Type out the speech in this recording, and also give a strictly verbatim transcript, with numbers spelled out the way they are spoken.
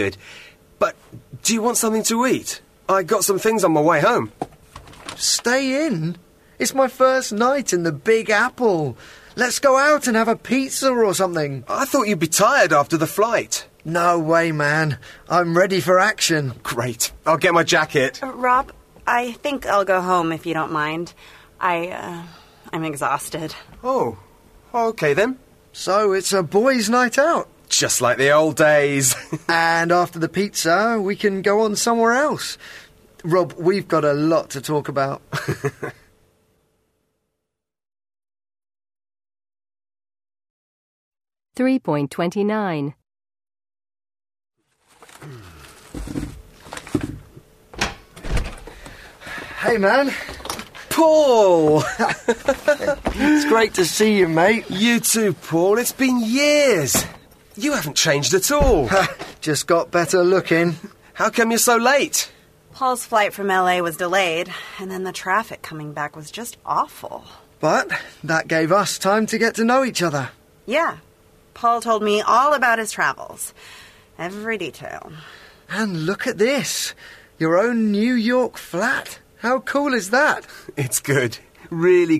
good. But do you want something to eat? I got some things on my way home. Stay in? It's my first night in the Big Apple. Let's go out and have a pizza or something. I thought you'd be tired after the flight. No way, man. I'm ready for action. Great. I'll get my jacket. Uh, Rob, I think I'll go home if you don't mind. I, uh, I'm exhausted. Oh, okay then. So it's a boys' night out. Just like the old days. And after the pizza, we can go on somewhere else. Rob, we've got a lot to talk about. three point two nine. Hey, man. Paul! It's great to see you, mate. You too, Paul. It's been years. You haven't changed at all. Just got better looking. How come you're so late? Paul's flight from L A was delayed, and then the traffic coming back was just awful. But that gave us time to get to know each other. Yeah. Paul told me all about his travels. Every detail. And look at this. Your own New York flat. How cool is that? It's good. Really